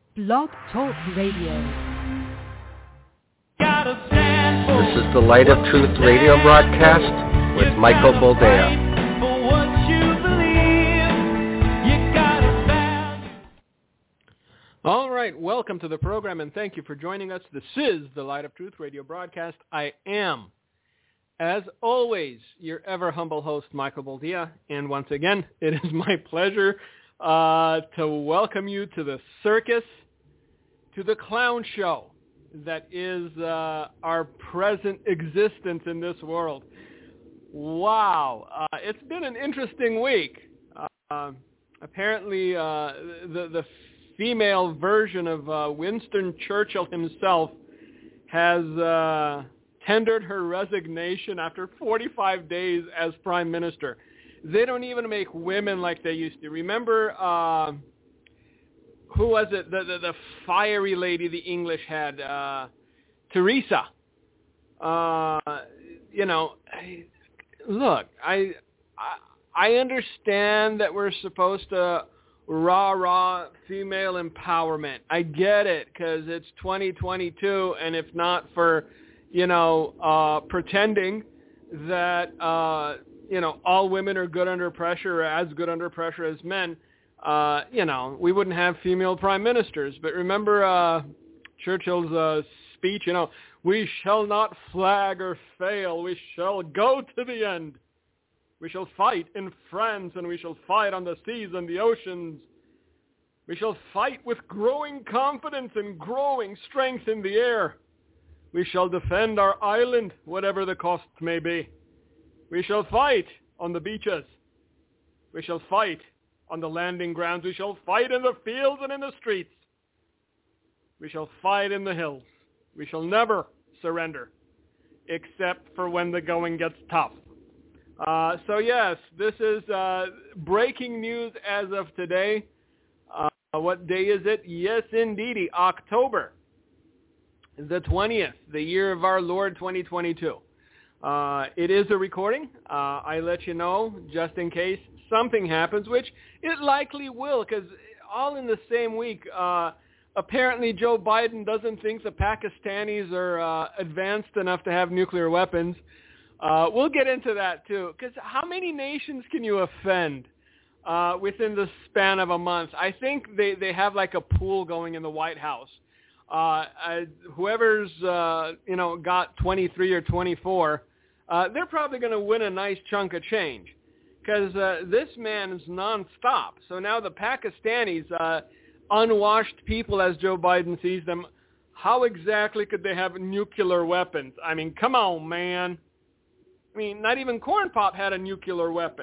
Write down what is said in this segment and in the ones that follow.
Blog Talk Radio. This is the Light of Truth radio broadcast with Michael Boldea. All right, welcome to the program, and thank you for joining us. This is the Light of Truth radio broadcast. I am, as always, your ever humble host, Michael Boldea, and once again, it is my pleasure to welcome you to the circus, to the clown show that is our present existence in this world. Wow, it's been an interesting week. Apparently, the female version of Winston Churchill himself has tendered her resignation after 45 days as prime minister. They don't even make women like they used to. Remember, who was it? The fiery lady the English had, Teresa. Look, I understand that we're supposed to rah female empowerment. I get it, because it's 2022, and if not for, pretending that, all women are good under pressure or as good under pressure as men, we wouldn't have female prime ministers. But remember Churchill's speech, we shall not flag or fail. We shall go to the end. We shall fight in France, and we shall fight on the seas and the oceans. We shall fight with growing confidence and growing strength in the air. We shall defend our island, whatever the cost may be. We shall fight on the beaches. We shall fight on the landing grounds. We shall fight in the fields and in the streets. We shall fight in the hills. We shall never surrender, except for when the going gets tough. So yes, this is breaking news as of today. What day is it? Yes, indeedy, October the 20th, the year of our Lord 2022. It is a recording. I let you know just in case something happens, which it likely will, because all in the same week, apparently Joe Biden doesn't think the Pakistanis are advanced enough to have nuclear weapons. We'll get into that too, because how many nations can you offend within the span of a month? I think they have like a pool going in the White House. Whoever's got 23 or 24, they're probably going to win a nice chunk of change, because this man is nonstop. So now the Pakistanis, unwashed people as Joe Biden sees them, how exactly could they have nuclear weapons? I mean, come on, man. I mean, not even Corn Pop had a nuclear weapon.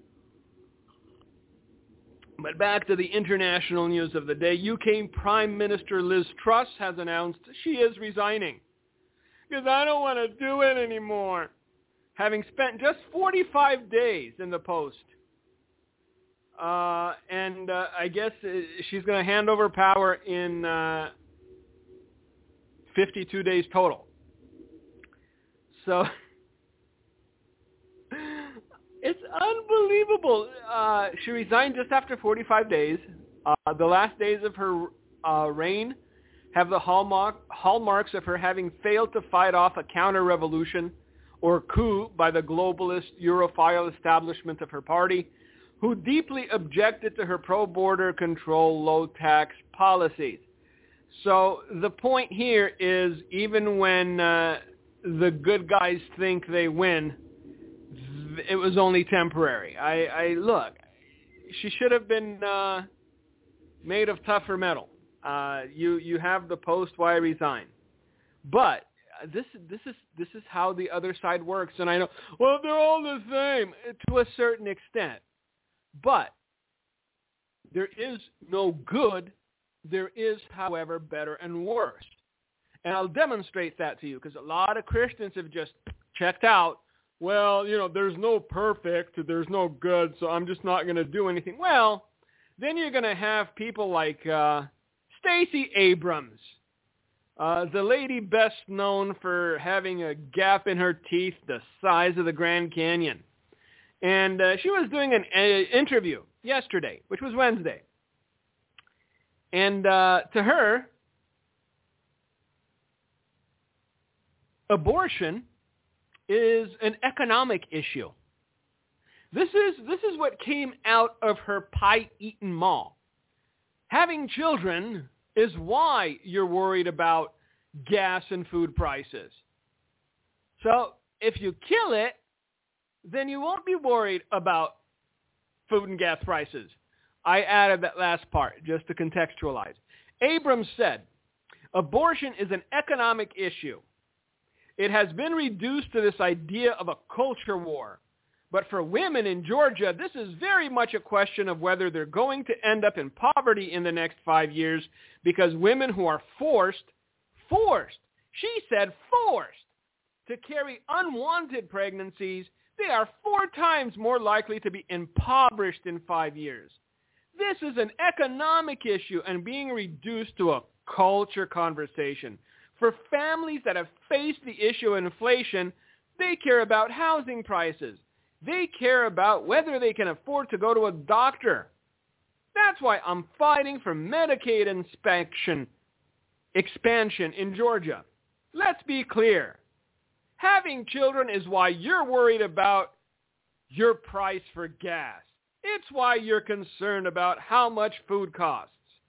But back to the international news of the day. UK Prime Minister Liz Truss has announced she is resigning. Because I don't want to do it anymore. Having spent just 45 days in the post. And I guess she's going to hand over power in 52 days total. So it's unbelievable. She resigned just after 45 days. The last days of her reign have the hallmarks of her having failed to fight off a counter-revolution or coup by the globalist Europhile establishment of her party, who deeply objected to her pro-border control, low-tax policies. So the point here is, even when the good guys think they win, it was only temporary. Look, she should have been made of tougher metal. You have the post, why resign? But this is how the other side works. And I know, well, they're all the same to a certain extent. But there is no good. There is, however, better and worse. And I'll demonstrate that to you, because a lot of Christians have just checked out. Well, there's no perfect, there's no good, so I'm just not going to do anything. Well, then you're going to have people like Stacey Abrams, the lady best known for having a gap in her teeth the size of the Grand Canyon. And she was doing an interview yesterday, which was Wednesday. And to her, abortion is an economic issue. This is what came out of her pie-eating maw. Having children is why you're worried about gas and food prices. So if you kill it, then you won't be worried about food and gas prices. I added that last part just to contextualize. Abrams said, abortion is an economic issue. It has been reduced to this idea of a culture war. But for women in Georgia, this is very much a question of whether they're going to end up in poverty in the next 5 years, because women who are forced, she said forced, to carry unwanted pregnancies, they are 4 times more likely to be impoverished in 5 years. This is an economic issue and being reduced to a culture conversation. For families that have faced the issue of inflation, they care about housing prices. They care about whether they can afford to go to a doctor. That's why I'm fighting for Medicaid expansion in Georgia. Let's be clear. Having children is why you're worried about your price for gas. It's why you're concerned about how much food costs.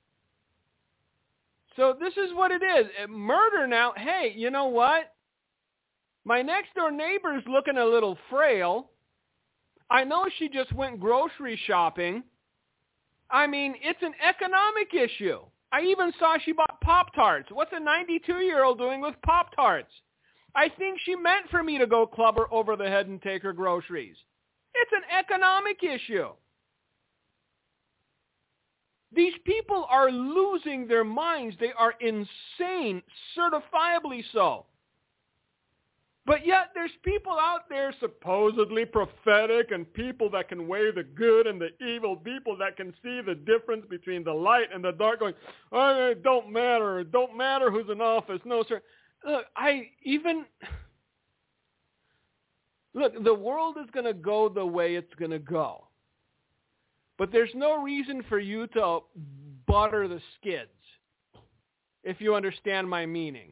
So this is what it is. Murder now, hey, you know what? My next door neighbor's looking a little frail. I know she just went grocery shopping. I mean, it's an economic issue. I even saw she bought Pop-Tarts. What's a 92-year-old doing with Pop-Tarts? I think she meant for me to go club her over the head and take her groceries. It's an economic issue. These people are losing their minds. They are insane, certifiably so. But yet there's people out there supposedly prophetic and people that can weigh the good and the evil, people that can see the difference between the light and the dark, going, oh, it don't matter who's in office. No, sir. Look, the world is going to go the way it's going to go. But there's no reason for you to butter the skids, if you understand my meaning.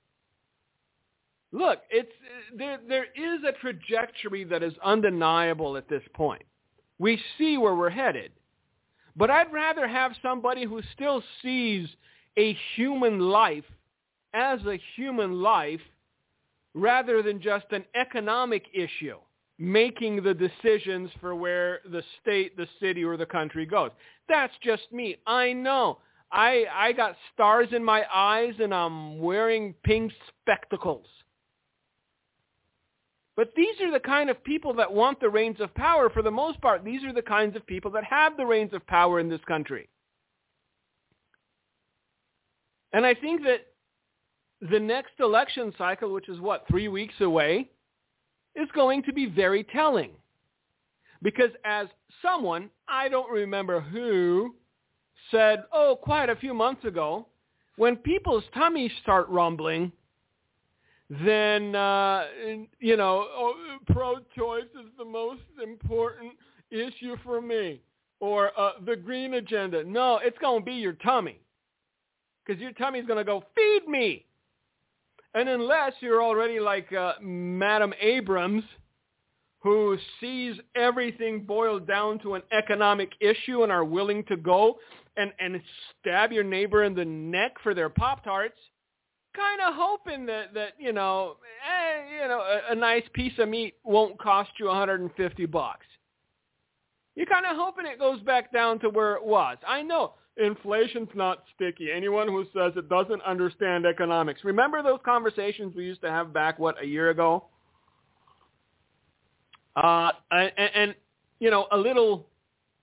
Look, there is a trajectory that is undeniable at this point. We see where we're headed. But I'd rather have somebody who still sees a human life as a human life rather than just an economic issue, making the decisions for where the state, the city, or the country goes. That's just me. I know. I got stars in my eyes and I'm wearing pink spectacles. But these are the kind of people that want the reins of power for the most part. These are the kinds of people that have the reins of power in this country. And I think that the next election cycle, which is 3 weeks away, is going to be very telling. Because as someone, I don't remember who, said, quite a few months ago, when people's tummies start rumbling, then, pro-choice is the most important issue for me. Or the green agenda. No, it's going to be your tummy. Because your tummy's going to go, feed me. And unless you're already like Madam Abrams, who sees everything boiled down to an economic issue and are willing to go and stab your neighbor in the neck for their Pop-Tarts, kind of hoping that a nice piece of meat won't cost you $150. You're kind of hoping it goes back down to where it was. I know inflation's not sticky. Anyone who says it doesn't understand economics. Remember those conversations we used to have back, a year ago? A little,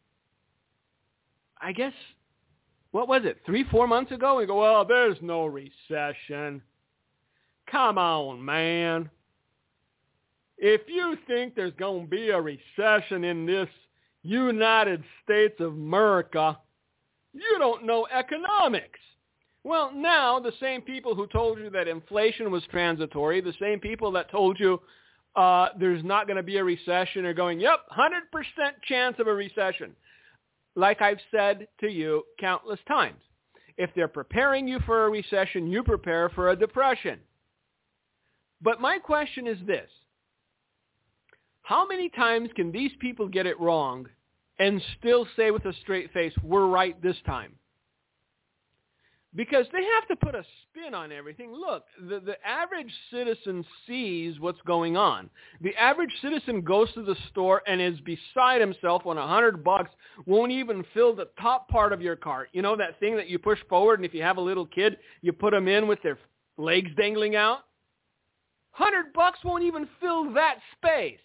I guess, what was it, 3-4 months ago? We go, well, there's no recession. Come on, man. If you think there's going to be a recession in this United States of America, you don't know economics. Well, now the same people who told you that inflation was transitory, the same people that told you there's not going to be a recession are going, yep, 100% chance of a recession. Like I've said to you countless times, If they're preparing you for a recession, you prepare for a depression. But my question is this. How many times can these people get it wrong and still say with a straight face, we're right this time? Because they have to put a spin on everything. Look, the average citizen sees what's going on. The average citizen goes to the store and is beside himself when $100 won't even fill the top part of your cart. You know that thing that you push forward, and if you have a little kid, you put them in with their legs dangling out? $100 won't even fill that space.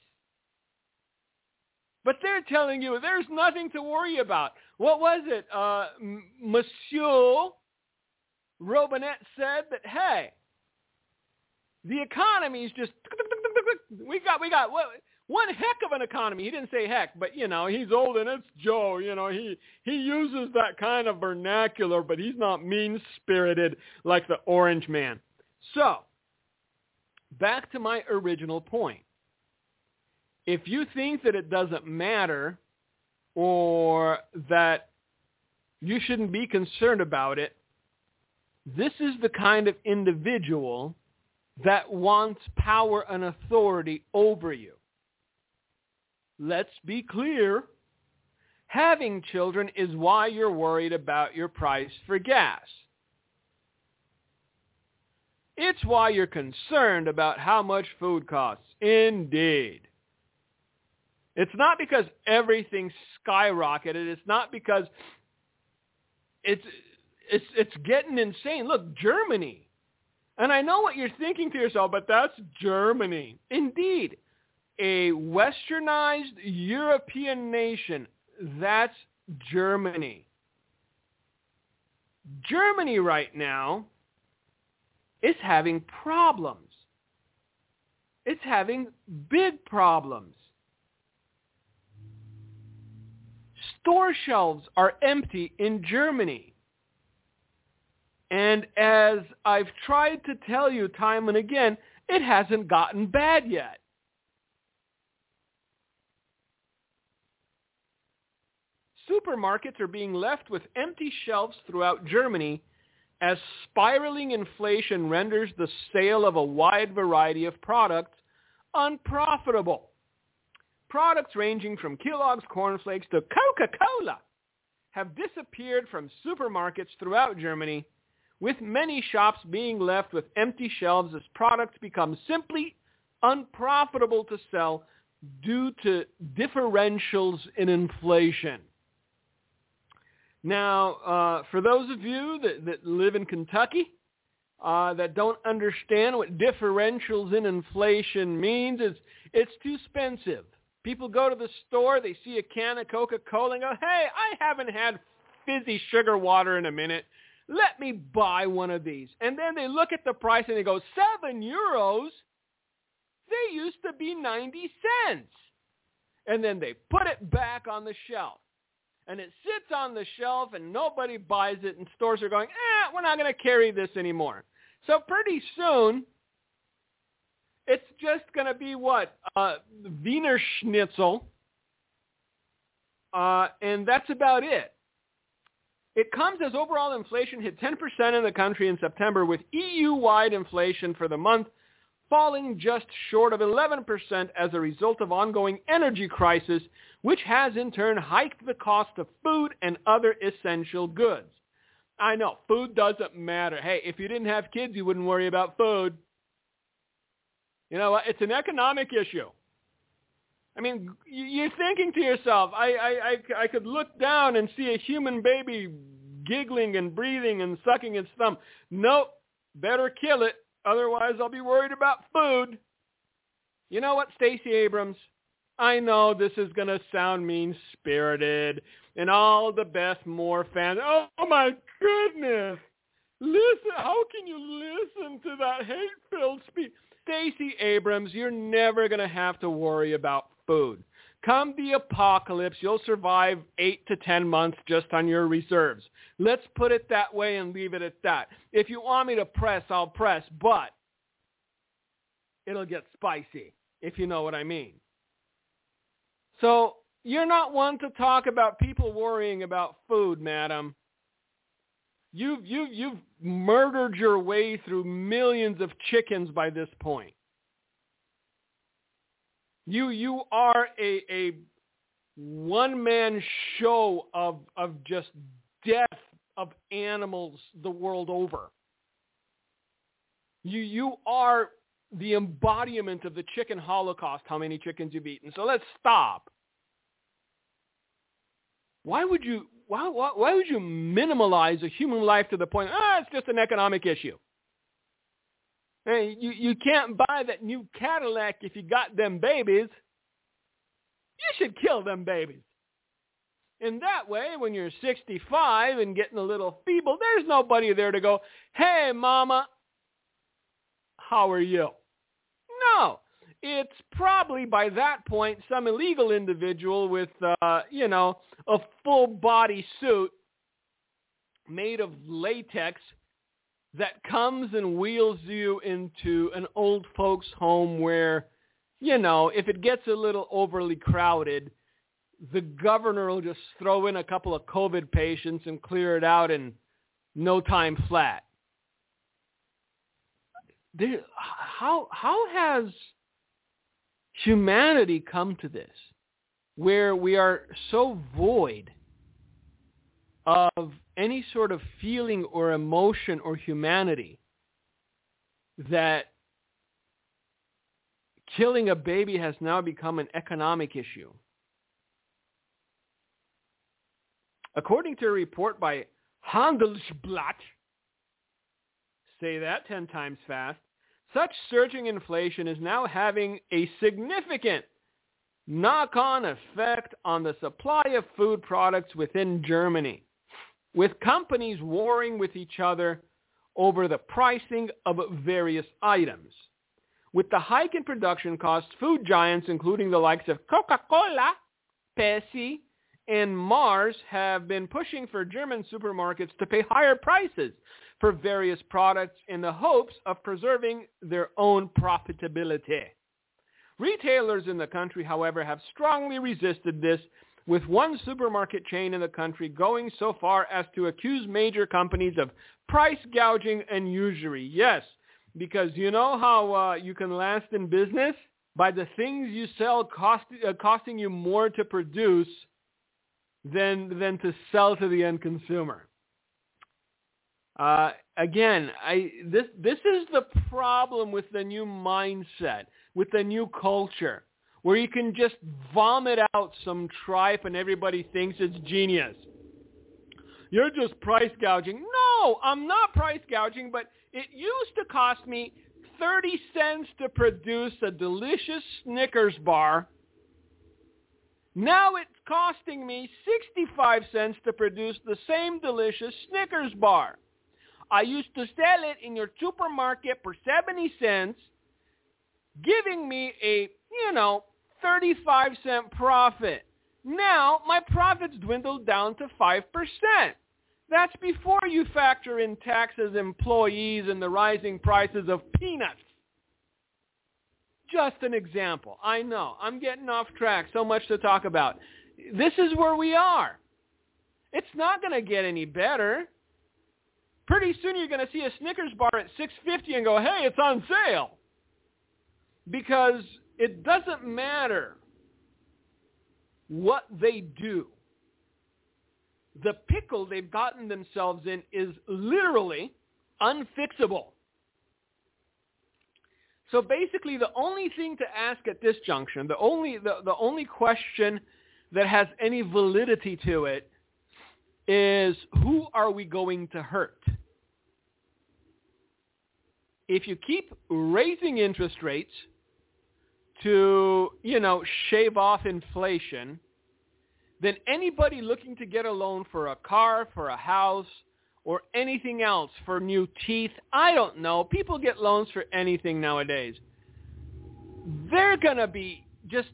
But they're telling you there's nothing to worry about. What was it? Monsieur Robinette said that, hey, the economy is just, we got one heck of an economy. He didn't say heck, but, you know, he's old and it's Joe. You know, he uses that kind of vernacular, but he's not mean-spirited like the Orange Man. So, back to my original point. If you think that it doesn't matter or that you shouldn't be concerned about it, this is the kind of individual that wants power and authority over you. Let's be clear. Having children is why you're worried about your price for gas. It's why you're concerned about how much food costs. Indeed. It's not because everything skyrocketed. It's not because it's getting insane. Look, Germany. And I know what you're thinking to yourself, but that's Germany. Indeed. A westernized European nation. That's Germany. Germany right now is having problems. It's having big problems. Store shelves are empty in Germany. And as I've tried to tell you time and again, it hasn't gotten bad yet. Supermarkets are being left with empty shelves throughout Germany as spiraling inflation renders the sale of a wide variety of products unprofitable. Products ranging from Kellogg's cornflakes to Coca-Cola have disappeared from supermarkets throughout Germany, with many shops being left with empty shelves as products become simply unprofitable to sell due to differentials in inflation. Now, for those of you that live in Kentucky, that don't understand what differentials in inflation means, it's too expensive. People go to the store, they see a can of Coca-Cola and go, hey, I haven't had fizzy sugar water in a minute. Let me buy one of these. And then they look at the price and they go, €7? They used to be 90 cents. And then they put it back on the shelf. And it sits on the shelf and nobody buys it, and stores are going, we're not going to carry this anymore. So pretty soon, it's just going to be what? Wiener Schnitzel. And that's about it. It comes as overall inflation hit 10% in the country in September, with EU-wide inflation for the month falling just short of 11% as a result of ongoing energy crisis, which has in turn hiked the cost of food and other essential goods. I know, food doesn't matter. Hey, if you didn't have kids, you wouldn't worry about food. You know what? It's an economic issue. I mean, you're thinking to yourself, I could look down and see a human baby giggling and breathing and sucking its thumb. Nope, better kill it. Otherwise, I'll be worried about food. You know what, Stacey Abrams? I know this is going to sound mean-spirited, and all the Beth Moore fans, oh my goodness, listen, how can you listen to that hate-filled speech? Stacey Abrams, you're never going to have to worry about food. Come the apocalypse, you'll survive 8 to 10 months just on your reserves. Let's put it that way and leave it at that. If you want me to press, I'll press, but it'll get spicy, if you know what I mean. So you're not one to talk about people worrying about food, madam. You've murdered your way through millions of chickens by this point. You are a one-man show of just death of animals the world over. You are the embodiment of the chicken holocaust, how many chickens you've eaten. So let's stop. Why would you minimalize a human life to the point, it's just an economic issue? Hey, you can't buy that new Cadillac if you got them babies. You should kill them babies. In that way, when you're 65 and getting a little feeble, there's nobody there to go, hey, mama, how are you? No. It's probably by that point some illegal individual with, a full body suit made of latex that comes and wheels you into an old folks' home where, if it gets a little overly crowded, the governor will just throw in a couple of COVID patients and clear it out in no time flat. How has humanity come to this, where we are so void of any sort of feeling or emotion or humanity that killing a baby has now become an economic issue? According to a report by Handelsblatt, say that 10 times fast, such surging inflation is now having a significant knock-on effect on the supply of food products within Germany, with companies warring with each other over the pricing of various items. With the hike in production costs, food giants, including the likes of Coca-Cola, Pepsi, and Mars, have been pushing for German supermarkets to pay higher prices for various products in the hopes of preserving their own profitability. Retailers in the country, however, have strongly resisted this, with one supermarket chain in the country going so far as to accuse major companies of price gouging and usury. Yes, because you know how you can last in business? By the things you sell costing you more to produce than to sell to the end consumer. Again, this is the problem with the new mindset, with the new culture, where you can just vomit out some tripe and everybody thinks it's genius. You're just price gouging. No, I'm not price gouging, but it used to cost me 30 cents to produce a delicious Snickers bar. Now it's costing me 65 cents to produce the same delicious Snickers bar. I used to sell it in your supermarket for 70 cents, giving me a, 35-cent profit. Now my profits dwindled down to 5%. That's before you factor in taxes, employees, and the rising prices of peanuts. Just an example. I know, I'm getting off track, so much to talk about. This is where we are. It's not going to get any better. Pretty soon you're going to see a Snickers bar at $6.50 and go, hey, it's on sale. Because it doesn't matter what they do. The pickle they've gotten themselves in is literally unfixable. So basically the only thing to ask at this junction, the only question that has any validity to it is, who are we going to hurt? If you keep raising interest rates to, shave off inflation, then anybody looking to get a loan for a car, for a house, or anything else, for new teeth, I don't know. People get loans for anything nowadays. They're going to be just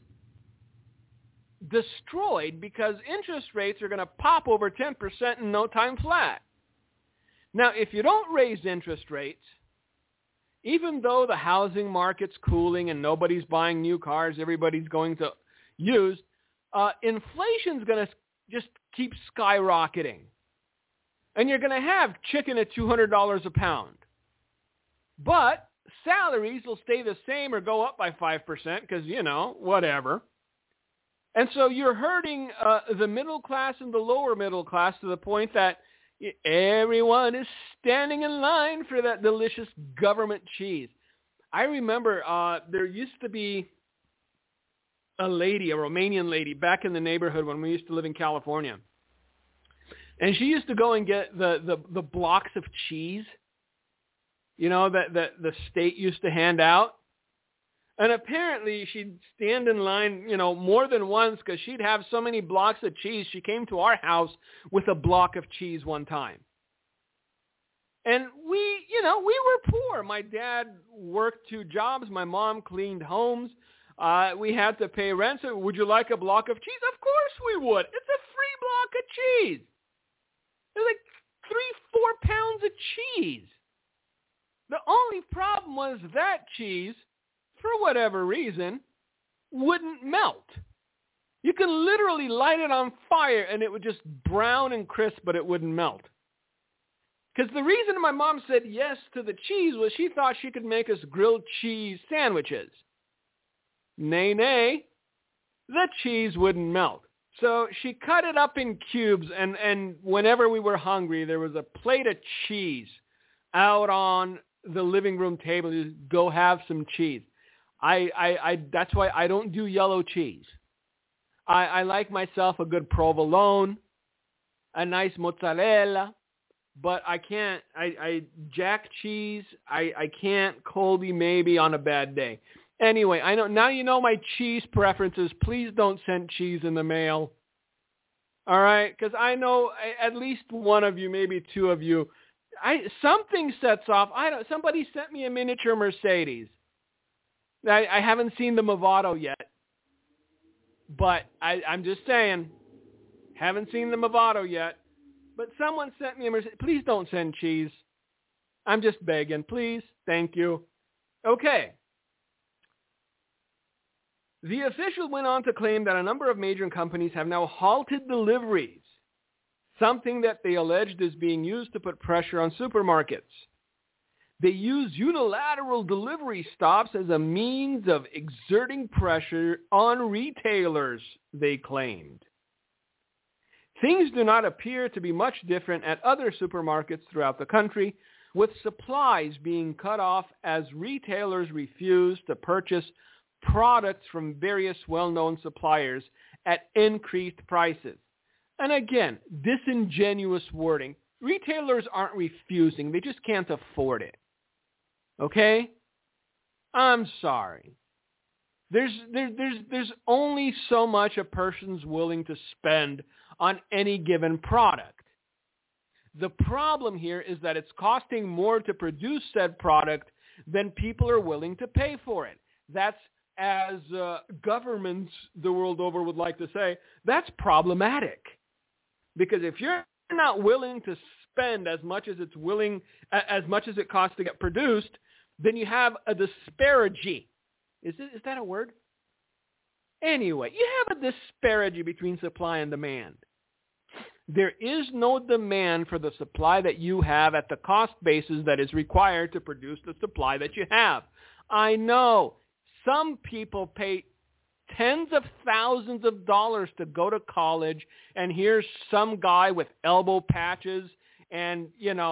destroyed because interest rates are going to pop over 10% in no time flat. Now, if you don't raise interest rates, even though the housing market's cooling and nobody's buying new cars, everybody's going to used, inflation's going to just keep skyrocketing. And you're going to have chicken at $200 a pound. But salaries will stay the same or go up by 5% because, whatever. And so you're hurting the middle class and the lower middle class to the point that everyone is standing in line for that delicious government cheese. I remember there used to be a Romanian lady, back in the neighborhood when we used to live in California. And she used to go and get the blocks of cheese, that the state used to hand out. And apparently she'd stand in line, more than once because she'd have so many blocks of cheese. She came to our house with a block of cheese one time. And we were poor. My dad worked 2 jobs. My mom cleaned homes. We had to pay rent. So would you like a block of cheese? Of course we would. It's a free block of cheese. There's like 3-4 pounds of cheese. The only problem was that cheese, for whatever reason, wouldn't melt. You can literally light it on fire and it would just brown and crisp, but it wouldn't melt. Because the reason my mom said yes to the cheese was she thought she could make us grilled cheese sandwiches. Nay, the cheese wouldn't melt. So she cut it up in cubes, and whenever we were hungry, there was a plate of cheese out on the living room table. Just go have some cheese. I that's why I don't do yellow cheese. I like myself a good provolone, a nice mozzarella, but I can't, I jack cheese, I can't Colby maybe on a bad day. Anyway, I know now you know my cheese preferences. Please don't send cheese in the mail. All right? Because I know at least one of you, maybe 2 of you, something sets off. Somebody sent me a miniature Mercedes. I haven't seen the Movado yet. But I'm just saying, haven't seen the Movado yet. But someone sent me a Mercedes. Please don't send cheese. I'm just begging. Please. Thank you. Okay. The official went on to claim that a number of major companies have now halted deliveries, something that they alleged is being used to put pressure on supermarkets. They use unilateral delivery stops as a means of exerting pressure on retailers, they claimed. Things do not appear to be much different at other supermarkets throughout the country, with supplies being cut off as retailers refuse to purchase products from various well-known suppliers at increased prices. And again, disingenuous wording. Retailers aren't refusing. They just can't afford it. Okay? I'm sorry. There's only so much a person's willing to spend on any given product. The problem here is that it's costing more to produce said product than people are willing to pay for it. That's, as governments the world over would like to say, that's problematic. Because if you're not willing to spend as much as it costs to get produced, then you have a disparity. Is that a word? Anyway, you have a disparity between supply and demand. There is no demand for the supply that you have at the cost basis that is required to produce the supply that you have. I know some people pay tens of thousands of dollars to go to college, and here's some guy with elbow patches and,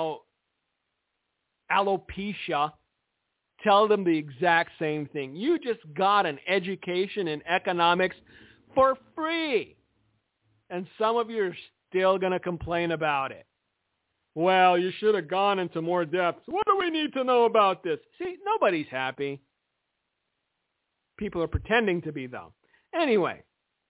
alopecia tell them the exact same thing. You just got an education in economics for free. And some of you are still going to complain about it. Well, you should have gone into more depth. What do we need to know about this? See, nobody's happy. People are pretending to be, though. Anyway,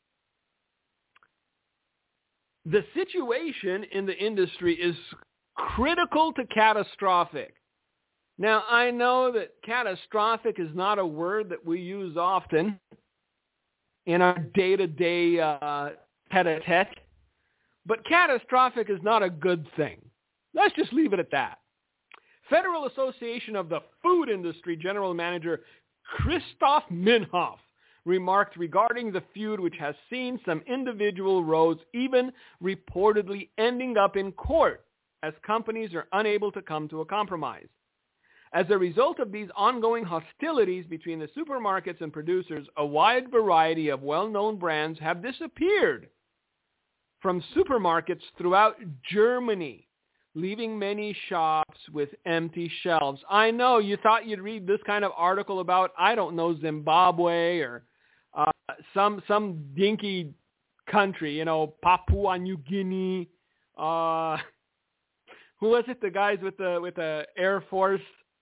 the situation in the industry is critical to catastrophic. Now, I know that catastrophic is not a word that we use often in our day-to-day tete-a-tete, but catastrophic is not a good thing. Let's just leave it at that. Federal Association of the Food Industry General Manager Christoph Minhoff remarked regarding the feud, which has seen some individual roads even reportedly ending up in court, as companies are unable to come to a compromise. As a result of these ongoing hostilities between the supermarkets and producers, a wide variety of well-known brands have disappeared from supermarkets throughout Germany, leaving many shops with empty shelves. I know you thought you'd read this kind of article about, I don't know, Zimbabwe or some dinky country, Papua New Guinea. Who was it? The guys with the Air Force.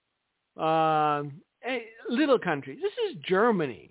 Little country. This is Germany.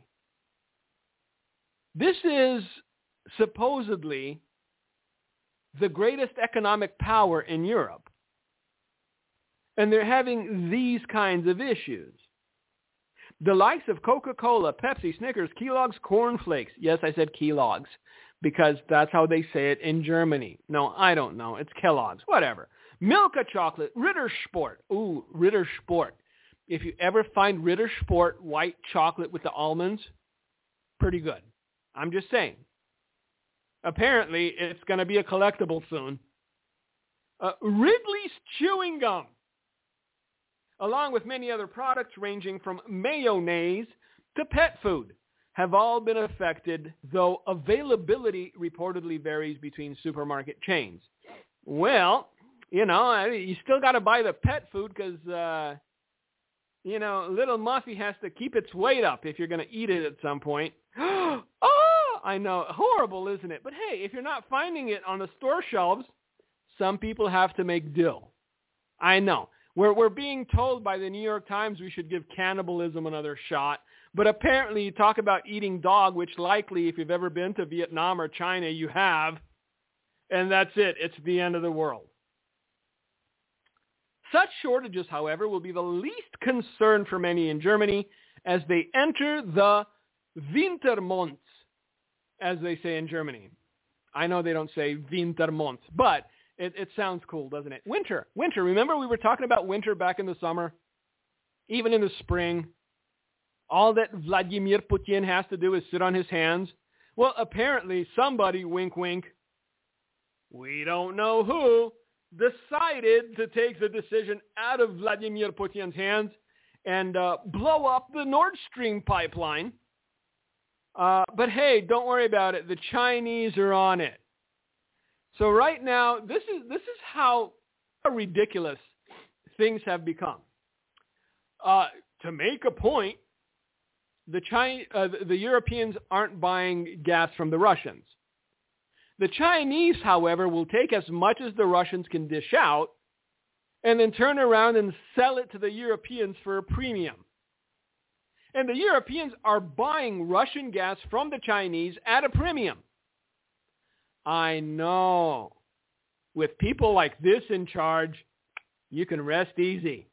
This is supposedly the greatest economic power in Europe. And they're having these kinds of issues. The likes of Coca-Cola, Pepsi, Snickers, Kellogg's Corn Flakes. Yes, I said Kellogg's because that's how they say it in Germany. No, I don't know. It's Kellogg's. Whatever. Milka chocolate, Ritter Sport. Ooh, Ritter Sport. If you ever find Ritter Sport white chocolate with the almonds, pretty good. I'm just saying. Apparently, it's going to be a collectible soon. Ridley's Chewing Gum, along with many other products ranging from mayonnaise to pet food, have all been affected, though availability reportedly varies between supermarket chains. Well, you still got to buy the pet food because, little Muffy has to keep its weight up if you're going to eat it at some point. Oh, I know. Horrible, isn't it? But hey, if you're not finding it on the store shelves, some people have to make do. I know. We're being told by the New York Times we should give cannibalism another shot. But apparently you talk about eating dog, which likely, if you've ever been to Vietnam or China, you have. And that's it. It's the end of the world. Such shortages, however, will be the least concern for many in Germany as they enter the Wintermonats, as they say in Germany. I know they don't say Wintermonats, but it sounds cool, doesn't it? Winter. Remember we were talking about winter back in the summer? Even in the spring. All that Vladimir Putin has to do is sit on his hands. Well, apparently somebody, wink, wink, we don't know who, decided to take the decision out of Vladimir Putin's hands and blow up the Nord Stream pipeline. But hey, don't worry about it. The Chinese are on it. So right now, this is how ridiculous things have become. To make a point, the Europeans aren't buying gas from the Russians. The Chinese, however, will take as much as the Russians can dish out and then turn around and sell it to the Europeans for a premium. And the Europeans are buying Russian gas from the Chinese at a premium. I know. With people like this in charge, you can rest easy.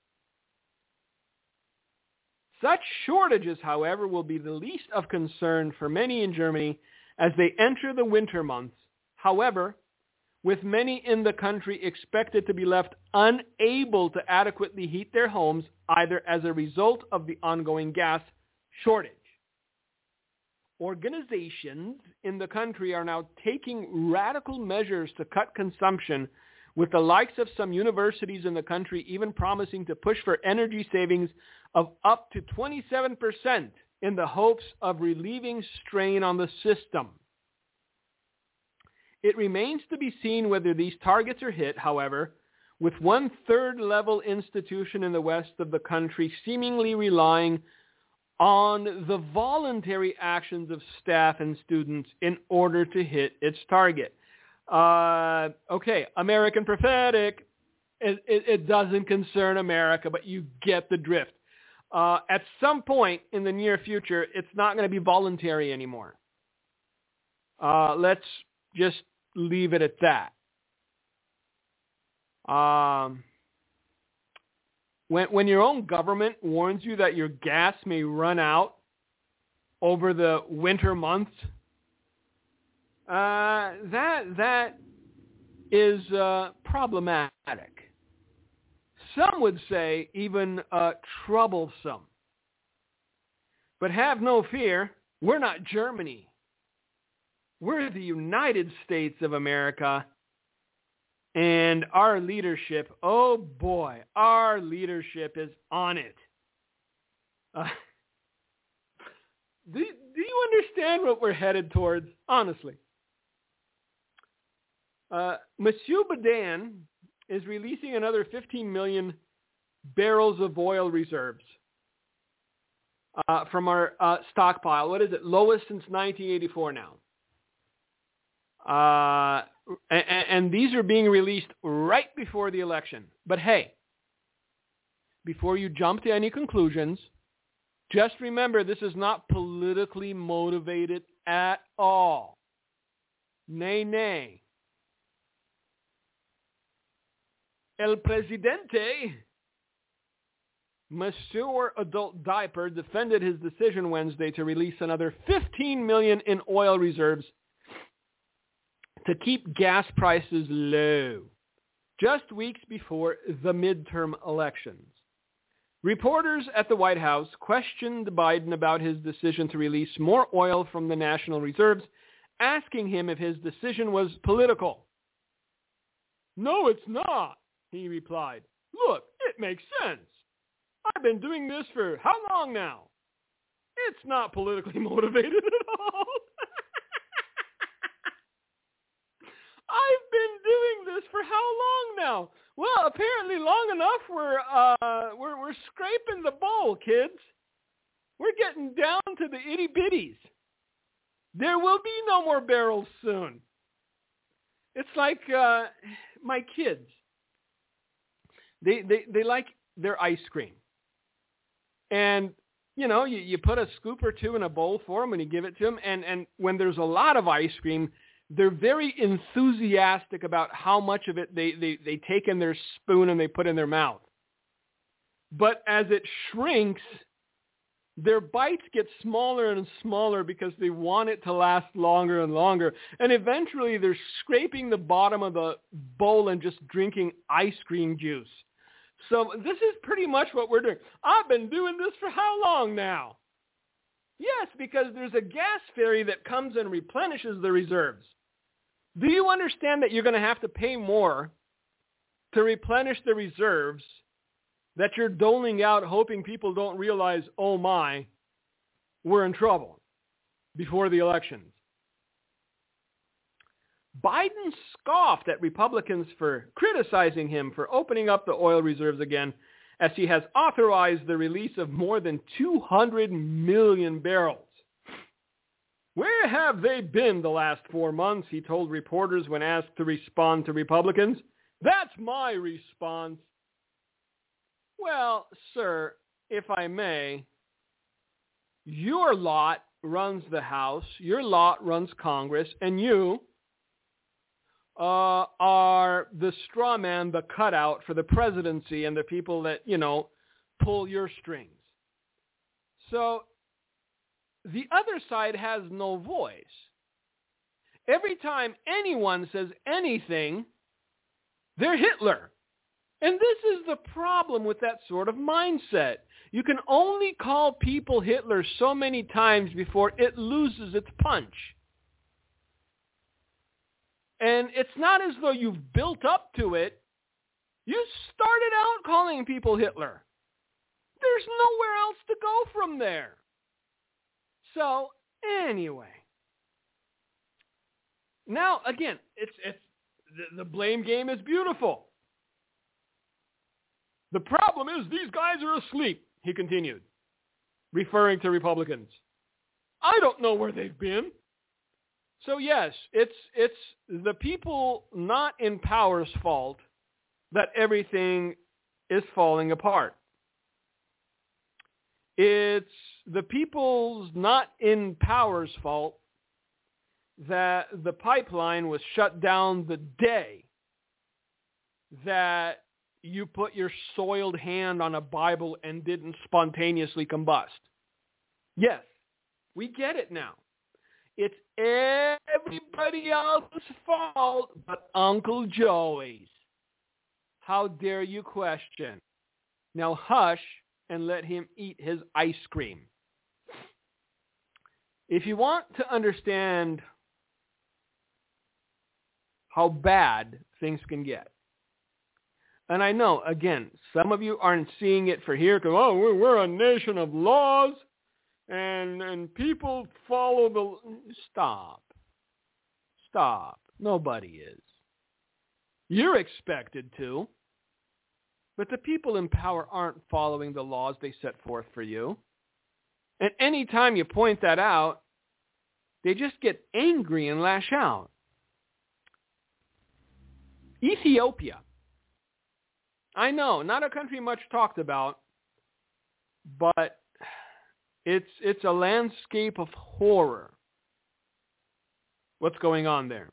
Such shortages, however, will be the least of concern for many in Germany as they enter the winter months. However, with many in the country expected to be left unable to adequately heat their homes, either as a result of the ongoing gas shortage. Organizations in the country are now taking radical measures to cut consumption, with the likes of some universities in the country even promising to push for energy savings of up to 27% in the hopes of relieving strain on the system. It remains to be seen whether these targets are hit, however, with one third-level institution in the west of the country seemingly relying on the voluntary actions of staff and students in order to hit its target. Okay, American Prophetic. It doesn't concern America, but you get the drift. At some point in the near future, it's not going to be voluntary anymore. Let's just leave it at that. When your own government warns you that your gas may run out over the winter months, that is problematic. Some would say even troublesome. But have no fear, we're not Germany. We're the United States of America, And our leadership, oh boy, our leadership is on it. Do you understand what we're headed towards? Honestly. Monsieur Boudin is releasing another 15 million barrels of oil reserves from our stockpile. What is it? Lowest since 1984 now. And these are being released right before the election. But hey, before you jump to any conclusions, just remember this is not politically motivated at all. Nay, nay. El Presidente, Monsieur Adult Diaper, defended his decision Wednesday to release another 15 million in oil reserves to keep gas prices low, just weeks before the midterm elections. Reporters at the White House questioned Biden about his decision to release more oil from the national reserves, asking him if his decision was political. No, it's not, he replied. Look, it makes sense. I've been doing this for how long now? It's not politically motivated at all. I've been doing this for how long now? Well, apparently long enough we're scraping the bowl, kids. We're getting down to the itty bitties. There will be no more barrels soon. It's like my kids. They like their ice cream. And, you know, you put a scoop or two in a bowl for them and you give it to them. And when there's a lot of ice cream, they're very enthusiastic about how much of it they take in their spoon and they put in their mouth. But as it shrinks, their bites get smaller and smaller because they want it to last longer and longer. And eventually they're scraping the bottom of the bowl and just drinking ice cream juice. So this is pretty much what we're doing. I've been doing this for how long now? Yes, because there's a gas ferry that comes and replenishes the reserves. Do you understand that you're going to have to pay more to replenish the reserves that you're doling out, hoping people don't realize, oh my, we're in trouble before the elections? Biden scoffed at Republicans for criticizing him for opening up the oil reserves again, as he has authorized the release of more than 200 million barrels. Where have they been the last 4 months, he told reporters when asked to respond to Republicans. That's my response. Well, sir, if I may, your lot runs the House, your lot runs Congress, and you are the straw man, the cutout for the presidency and the people that, you know, pull your strings. So the other side has no voice. Every time anyone says anything, they're Hitler. And this is the problem with that sort of mindset. You can only call people Hitler so many times before it loses its punch. And it's not as though you've built up to it. You started out calling people Hitler. There's nowhere else to go from there. So, anyway. Now, again, it's the blame game is beautiful. The problem is these guys are asleep, he continued, referring to Republicans. I don't know where they've been. So yes, it's the people not in power's fault that everything is falling apart. It's the people's not in power's fault that the pipeline was shut down the day that you put your soiled hand on a Bible and didn't spontaneously combust. Yes, we get it now. It's everybody else's fault but Uncle Joey's. How dare you question? Now hush and let him eat his ice cream. If you want to understand how bad things can get. And I know, again, some of you aren't seeing it for here because, oh, we're a nation of laws and people follow the... Stop. Nobody is. You're expected to. But the people in power aren't following the laws they set forth for you. And any time you point that out, they just get angry and lash out. Ethiopia. I know, not a country much talked about, but it's a landscape of horror. What's going on there?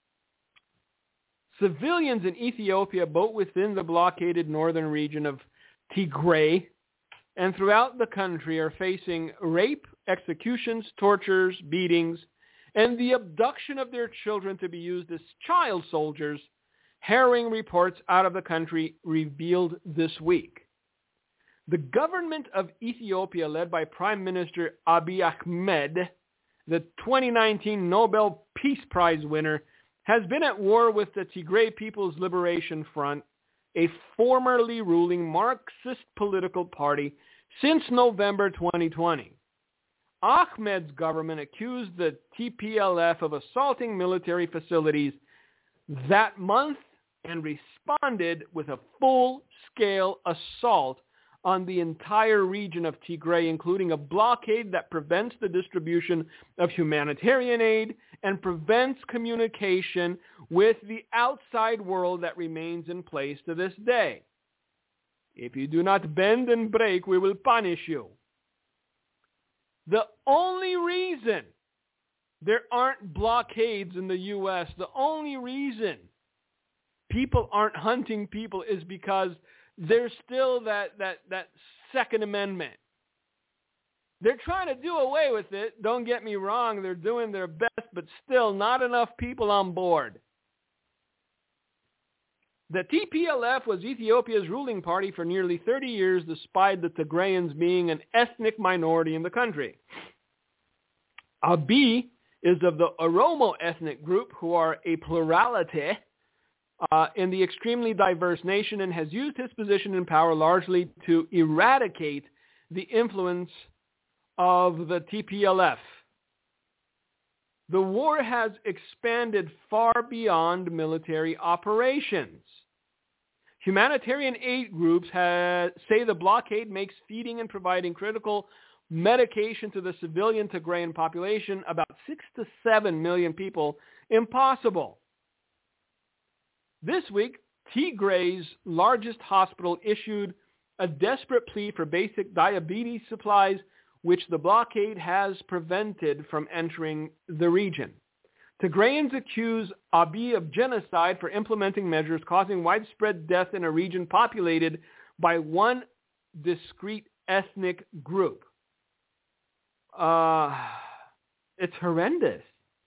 Civilians in Ethiopia, both within the blockaded northern region of Tigray and throughout the country, are facing rape, executions, tortures, beatings, and the abduction of their children to be used as child soldiers, harrowing reports out of the country revealed this week. The government of Ethiopia, led by Prime Minister Abiy Ahmed, the 2019 Nobel Peace Prize winner, has been at war with the Tigray People's Liberation Front, a formerly ruling Marxist political party, since November 2020. Ahmed's government accused the TPLF of assaulting military facilities that month and responded with a full-scale assault on the entire region of Tigray, including a blockade that prevents the distribution of humanitarian aid and prevents communication with the outside world that remains in place to this day. If you do not bend and break, we will punish you. The only reason there aren't blockades in the U.S., the only reason people aren't hunting people is because there's still that Second Amendment. They're trying to do away with it. Don't get me wrong. They're doing their best, but still not enough people on board. The TPLF was Ethiopia's ruling party for nearly 30 years, despite the Tigrayans being an ethnic minority in the country. Abiy is of the Oromo ethnic group, who are a plurality in the extremely diverse nation, and has used his position in power largely to eradicate the influence of the TPLF. The war has expanded far beyond military operations. Humanitarian aid groups say the blockade makes feeding and providing critical medication to the civilian Tigrayan population, about 6 to 7 million people, impossible. This week, Tigray's largest hospital issued a desperate plea for basic diabetes supplies, which the blockade has prevented from entering the region. Tigrayans accuse Abiy of genocide for implementing measures causing widespread death in a region populated by one discrete ethnic group. It's horrendous.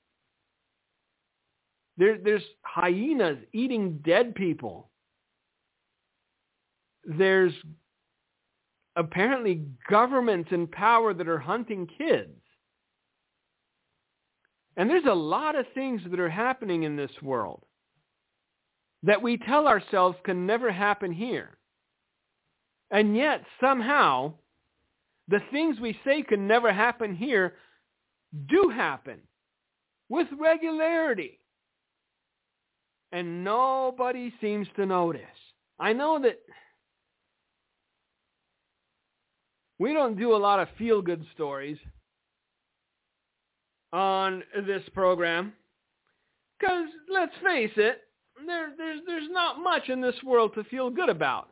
There's hyenas eating dead people. There's apparently governments in power that are hunting kids. And there's a lot of things that are happening in this world that we tell ourselves can never happen here. And yet, somehow, the things we say can never happen here do happen with regularity. And nobody seems to notice. I know that we don't do a lot of feel-good stories on this program because, let's face it, there's not much in this world to feel good about.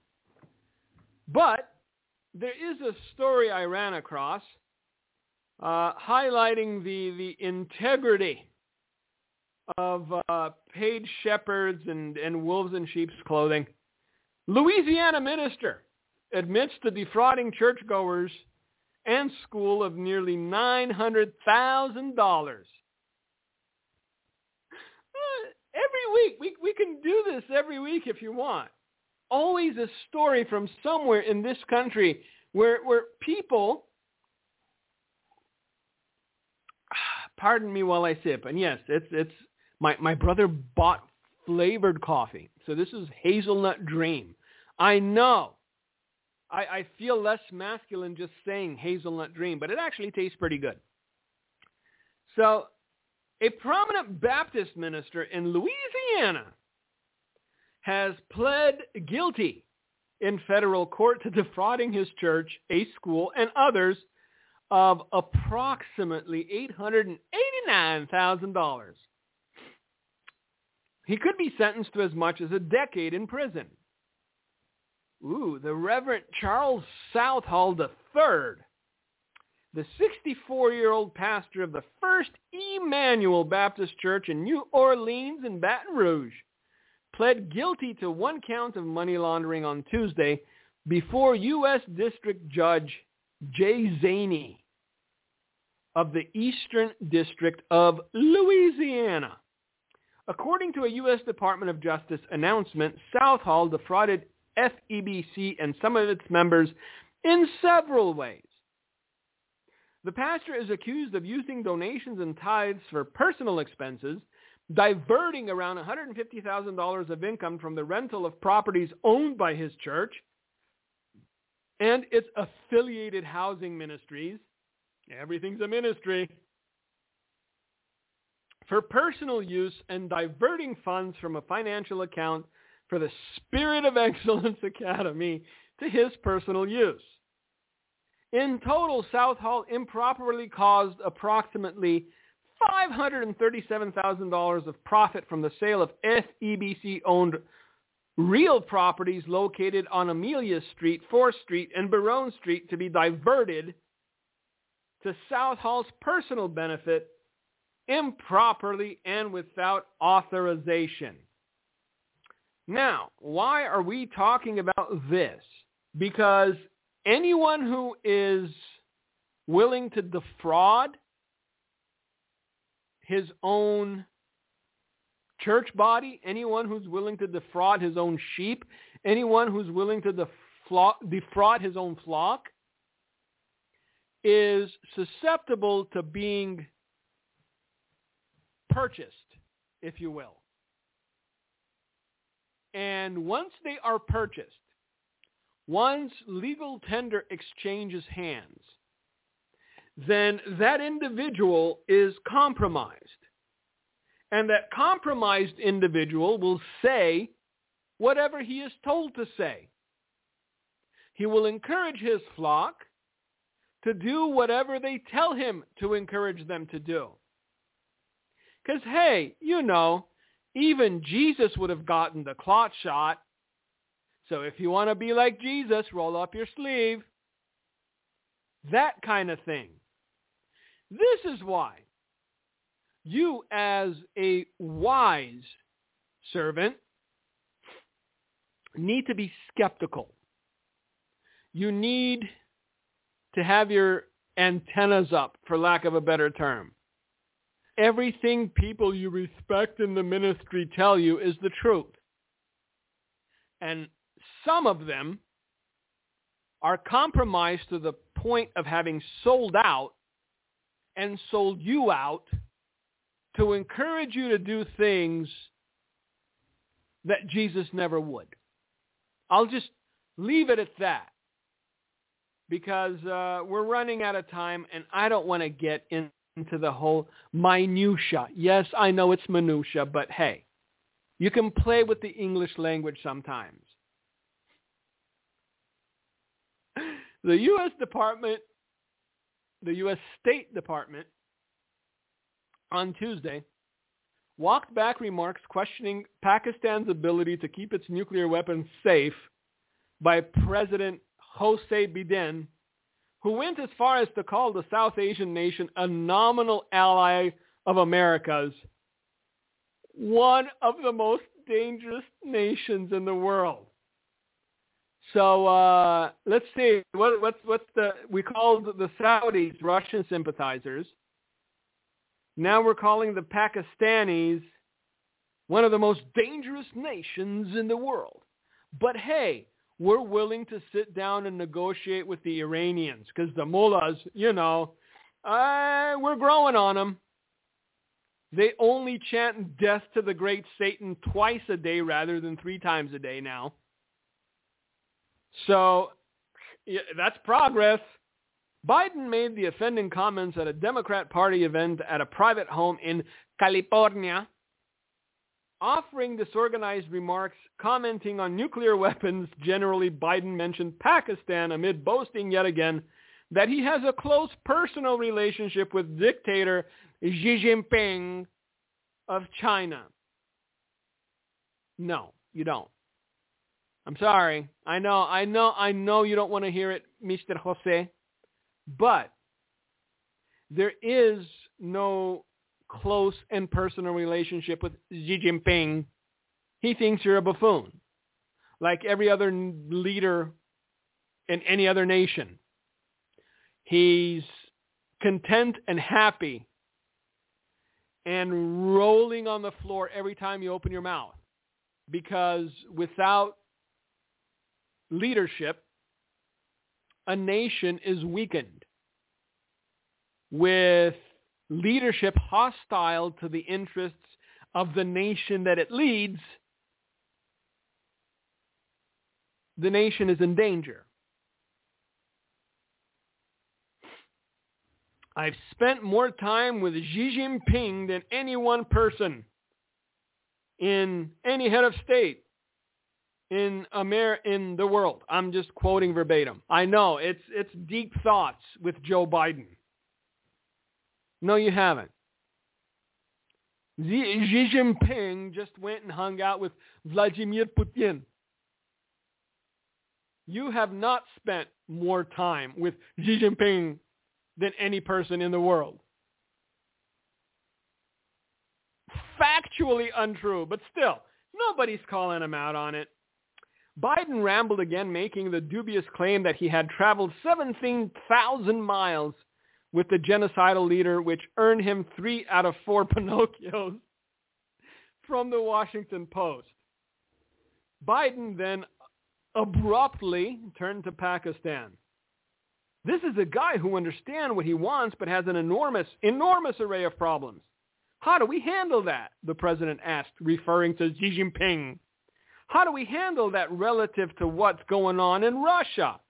But there is a story I ran across highlighting the integrity of paid shepherds and wolves in sheep's clothing. Louisiana minister admits to defrauding churchgoers and school of nearly $900,000. Every week, we can do this every week if you want. Always a story from somewhere in this country where people, pardon me while I sip, and yes, it's My brother bought flavored coffee. So this is Hazelnut Dream. I know. I feel less masculine just saying Hazelnut Dream, but it actually tastes pretty good. So a prominent Baptist minister in Louisiana has pled guilty in federal court to defrauding his church, a school, and others of approximately $889,000. He could be sentenced to as much as a decade in prison. The Reverend Charles Southall III, the 64-year-old pastor of the First Emmanuel Baptist Church in New Orleans and Baton Rouge, pled guilty to 1 count of money laundering on Tuesday before U.S. District Judge Jay Zaney of the Eastern District of Louisiana. According to a U.S. Department of Justice announcement, Southall defrauded FEBC and some of its members in several ways. The pastor is accused of using donations and tithes for personal expenses, diverting around $150,000 of income from the rental of properties owned by his church and its affiliated housing ministries. Everything's a ministry. For personal use and diverting funds from a financial account for the Spirit of Excellence Academy to his personal use. In total, Southall improperly caused approximately $537,000 of profit from the sale of FEBC-owned real properties located on Amelia Street, 4th Street, and Baronne Street to be diverted to Southall's personal benefit improperly and without authorization. Now, why are we talking about this? Because anyone who is willing to defraud his own church body, anyone who's willing to defraud his own sheep, anyone who's willing to defraud his own flock is susceptible to being purchased, if you will. And once they are purchased, once legal tender exchanges hands, then that individual is compromised. And that compromised individual will say whatever he is told to say. He will encourage his flock to do whatever they tell him to encourage them to do. Because, hey, you know, even Jesus would have gotten the clot shot. So if you want to be like Jesus, roll up your sleeve. That kind of thing. This is why you, as a wise servant, need to be skeptical. You need to have your antennas up, for lack of a better term. Everything people you respect in the ministry tell you is the truth. And some of them are compromised to the point of having sold out and sold you out to encourage you to do things that Jesus never would. I'll just leave it at that because we're running out of time and I don't want to get into the whole minutia. Yes, I know it's minutia, but hey, you can play with the English language sometimes. The U.S. State Department on Tuesday walked back remarks questioning Pakistan's ability to keep its nuclear weapons safe by President Hosni Biden, who went as far as to call the South Asian nation a nominal ally of America's, one of the most dangerous nations in the world. So let's see, we called the Saudis Russian sympathizers. Now we're calling the Pakistanis one of the most dangerous nations in the world. But hey, we're willing to sit down and negotiate with the Iranians because the mullahs, you know, we're growing on them. They only chant death to the great Satan twice a day rather than 3 times a day now. So yeah, that's progress. Biden made the offending comments at a Democrat Party event at a private home in California, offering disorganized remarks, commenting on nuclear weapons. Generally, Biden mentioned Pakistan amid boasting yet again that he has a close personal relationship with dictator Xi Jinping of China. No, you don't. I'm sorry. I know you don't want to hear it, Mr. Jose. But there is no close and personal relationship with Xi Jinping. He thinks you're a buffoon, like every other leader in any other nation. He's content and happy and rolling on the floor every time you open your mouth, because without leadership, a nation is weakened. With leadership hostile to the interests of the nation that it leads, the nation is in danger. I've spent more time with Xi Jinping than any one person in any head of state in the world. I'm just quoting verbatim. I know it's deep thoughts with Joe Biden. No, you haven't. Xi Jinping just went and hung out with Vladimir Putin. You have not spent more time with Xi Jinping than any person in the world. Factually untrue, but still, nobody's calling him out on it. Biden rambled again, making the dubious claim that he had traveled 17,000 miles with the genocidal leader, which earned him 3 out of 4 Pinocchios from the Washington Post. Biden then abruptly turned to Pakistan. This is a guy who understands what he wants but has an enormous array of problems. How do we handle that? The president asked, referring to Xi Jinping. How do we handle that relative to what's going on in Russia?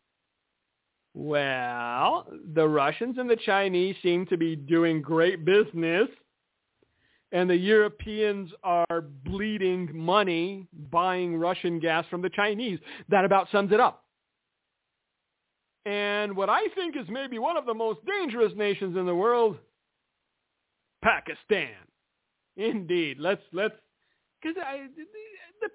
Well, the Russians and the Chinese seem to be doing great business, and the Europeans are bleeding money buying Russian gas from the Chinese. That about sums it up. And what I think is maybe one of the most dangerous nations in the world, Pakistan. Indeed. Let's because the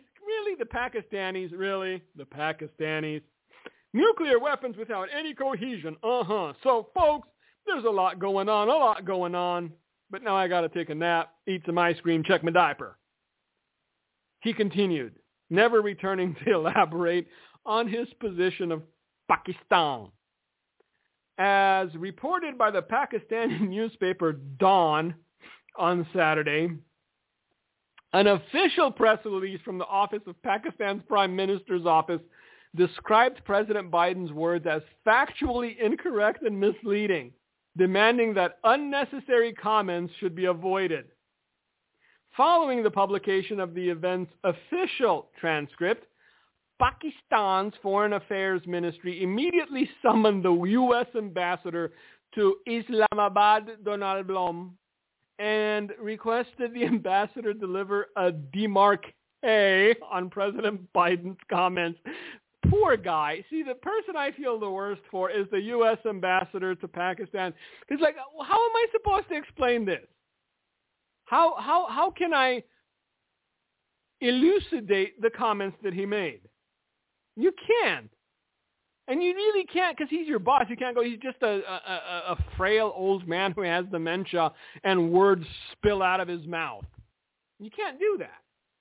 Pakistanis. Nuclear weapons without any cohesion. So, folks, there's a lot going on. But now I got to take a nap, eat some ice cream, check my diaper. He continued, never returning to elaborate on his position of Pakistan. As reported by the Pakistani newspaper Dawn on Saturday, an official press release from the office of Pakistan's Prime Minister's office described President Biden's words as factually incorrect and misleading, demanding that unnecessary comments should be avoided. Following the publication of the event's official transcript, Pakistan's Foreign Affairs Ministry immediately summoned the U.S. ambassador to Islamabad, Donald Blum, and requested the ambassador deliver a démarqué on President Biden's comments. Poor guy. See, the person I feel the worst for is the U.S. ambassador to Pakistan. He's like, well, how am I supposed to explain this? How can I elucidate the comments that he made? You can't. And you really can't, because he's your boss. You can't go, he's just a frail old man who has dementia and words spill out of his mouth. You can't do that.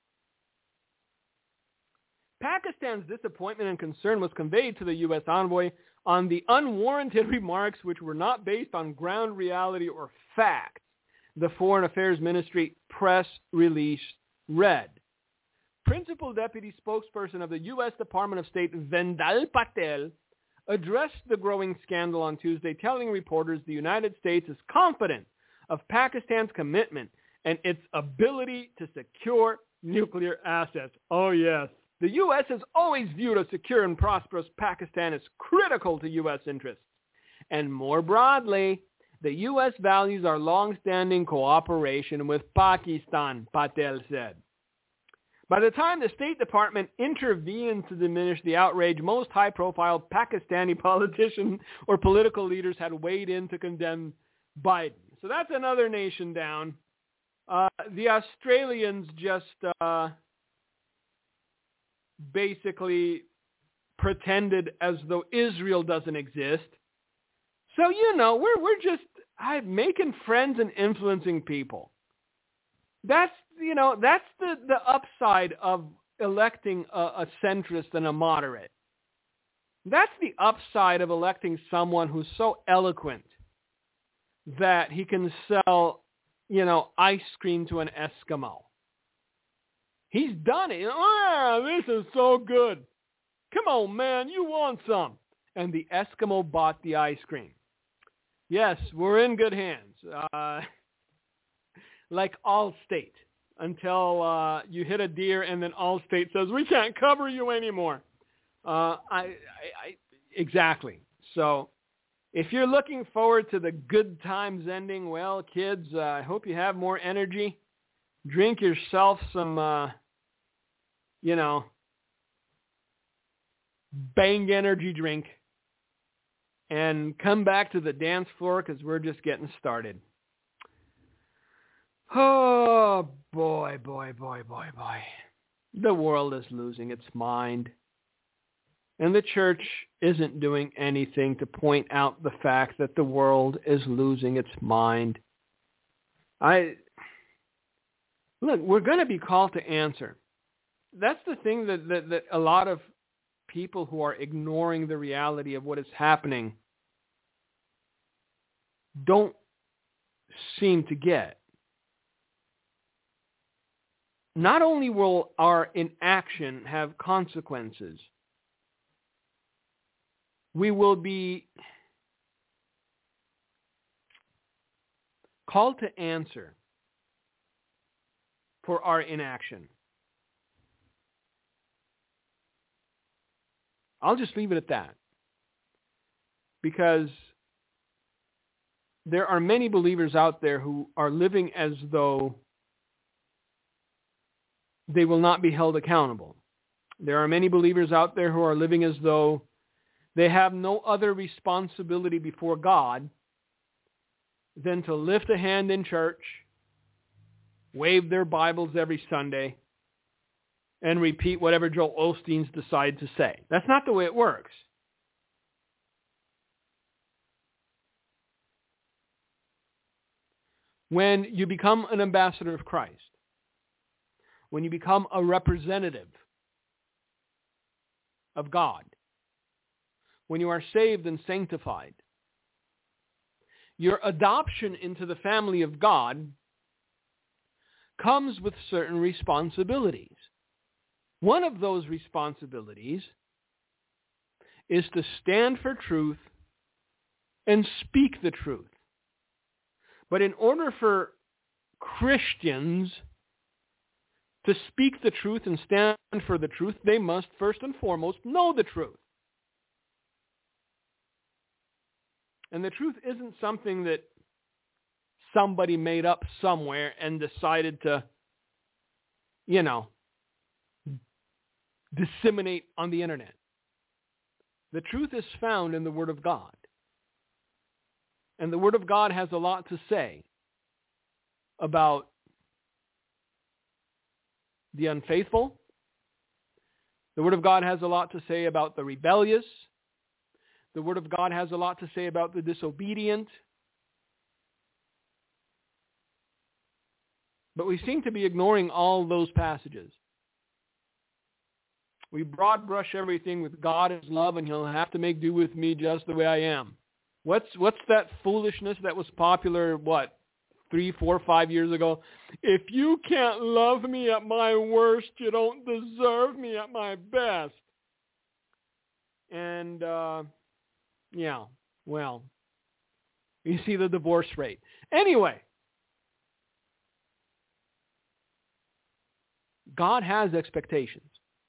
Pakistan's disappointment and concern was conveyed to the U.S. envoy on the unwarranted remarks which were not based on ground reality or fact, the Foreign Affairs Ministry press release read. Principal Deputy Spokesperson of the U.S. Department of State, Vendal Patel, addressed the growing scandal on Tuesday, telling reporters the United States is confident of Pakistan's commitment and its ability to secure nuclear assets. Oh, yes. The U.S. has always viewed a secure and prosperous Pakistan as critical to U.S. interests. And more broadly, the U.S. values our long-standing cooperation with Pakistan, Patel said. By the time the State Department intervened to diminish the outrage, most high-profile Pakistani politicians or political leaders had weighed in to condemn Biden. So that's another nation down. The Australians just basically pretended as though Israel doesn't exist. So, we're just making friends and influencing people. That's the upside of electing a centrist and a moderate. That's the upside of electing someone who's so eloquent that he can sell, ice cream to an Eskimo. He's done it. This is so good. Come on, man, you want some. And the Eskimo bought the ice cream. Yes, we're in good hands. Like Allstate, until you hit a deer and then Allstate says, we can't cover you anymore. Exactly. So if you're looking forward to the good times ending, well, kids, I hope you have more energy. Drink yourself some, Bang energy drink. And come back to the dance floor because we're just getting started. Oh, boy. The world is losing its mind. And the church isn't doing anything to point out the fact that the world is losing its mind. Look, we're going to be called to answer. That's the thing that a lot of people who are ignoring the reality of what is happening don't seem to get. Not only will our inaction have consequences, we will be called to answer for our inaction. I'll just leave it at that. Because there are many believers out there who are living as though they will not be held accountable. There are many believers out there who are living as though they have no other responsibility before God than to lift a hand in church, wave their Bibles every Sunday, and repeat whatever Joel Osteen's decide to say. That's not the way it works. When you become an ambassador of Christ, when you become a representative of God, when you are saved and sanctified, your adoption into the family of God comes with certain responsibilities. One of those responsibilities is to stand for truth and speak the truth. But in order for Christians to speak the truth and stand for the truth, they must first and foremost know the truth. And the truth isn't something that somebody made up somewhere and decided to, disseminate on the internet. The truth is found in the Word of God. And the Word of God has a lot to say about the unfaithful. The Word of God has a lot to say about the rebellious. The Word of God has a lot to say about the disobedient. But we seem to be ignoring all those passages. We broad brush everything with God is love and He'll have to make do with me just the way I am. What's that foolishness that was popular, 3, 4, 5 years ago? If you can't love me at my worst, you don't deserve me at my best. And, you see the divorce rate. Anyway, God has expectations.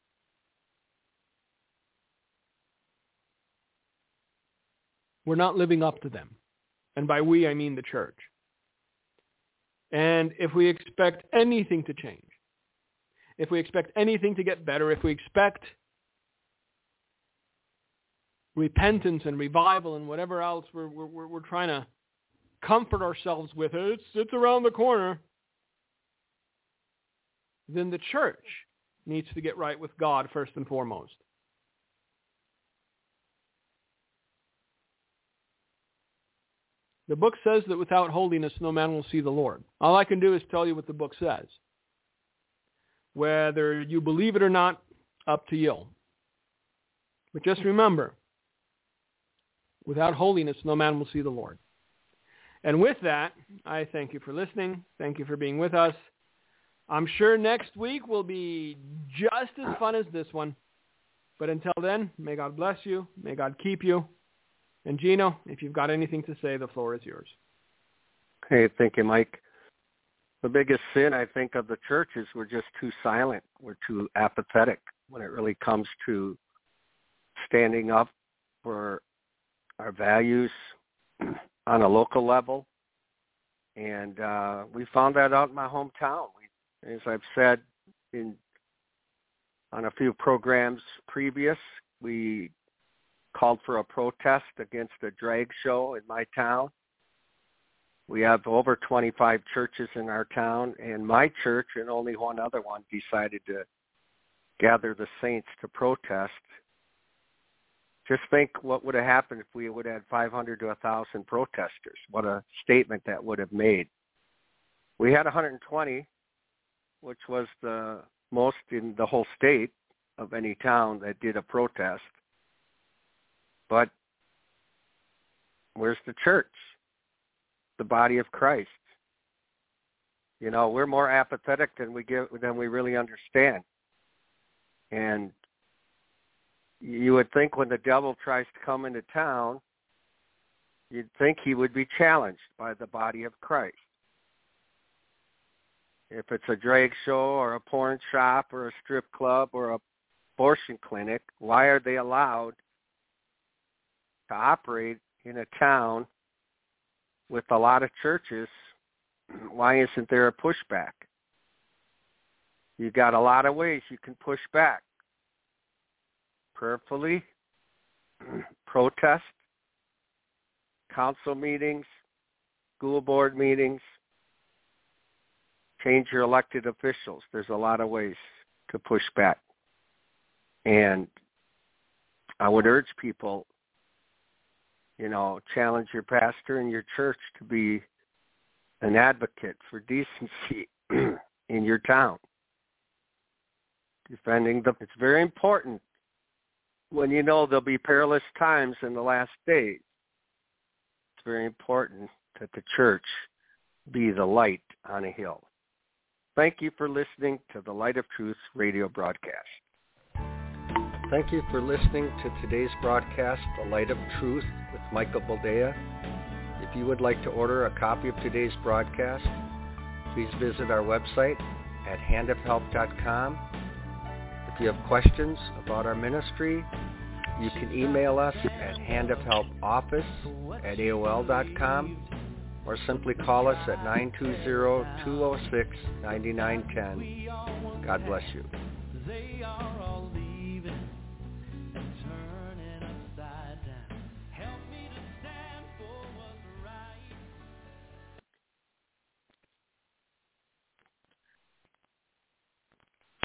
We're not living up to them. And by we, I mean the church. And if we expect anything to change, if we expect anything to get better, if we expect repentance and revival and whatever else we're trying to comfort ourselves with, it's around the corner, then the church needs to get right with God first and foremost. The book says that without holiness, no man will see the Lord. All I can do is tell you what the book says. Whether you believe it or not, up to you. But just remember, without holiness, no man will see the Lord. And with that, I thank you for listening. Thank you for being with us. I'm sure next week will be just as fun as this one. But until then, may God bless you. May God keep you. And Gino, if you've got anything to say, the floor is yours. Hey, thank you, Mike. The biggest sin, I think, of the church is we're just too silent. We're too apathetic when it really comes to standing up for our values on a local level. And we found that out in my hometown. As I've said on a few programs previous, we called for a protest against a drag show in my town. We have over 25 churches in our town, and my church and only one other one decided to gather the saints to protest. Just think what would have happened if we would have had 500 to 1,000 protesters. What a statement that would have made. We had 120, which was the most in the whole state of any town that did a protest. But where's the church? The body of Christ. You know, we're more apathetic than we really understand. And you would think when the devil tries to come into town, you'd think he would be challenged by the body of Christ. If it's a drag show or a porn shop or a strip club or a abortion clinic, why are they allowed to operate in a town with a lot of churches? Why isn't there a pushback? You got a lot of ways you can push back. Prayerfully, protest, council meetings, school board meetings, change your elected officials. There's a lot of ways to push back. And I would urge people, you know, challenge your pastor and your church to be an advocate for decency in your town. Defending them. It's very important when you know there'll be perilous times in the last days. It's very important that the church be the light on a hill. Thank you for listening to the Light of Truth radio broadcast. Thank you for listening to today's broadcast, The Light of Truth with Michael Boldea. If you would like to order a copy of today's broadcast, please visit our website at handofhelp.com. If you have questions about our ministry, you can email us at handofhelpoffice@aol.com or simply call us at 920-206-9910. God bless you.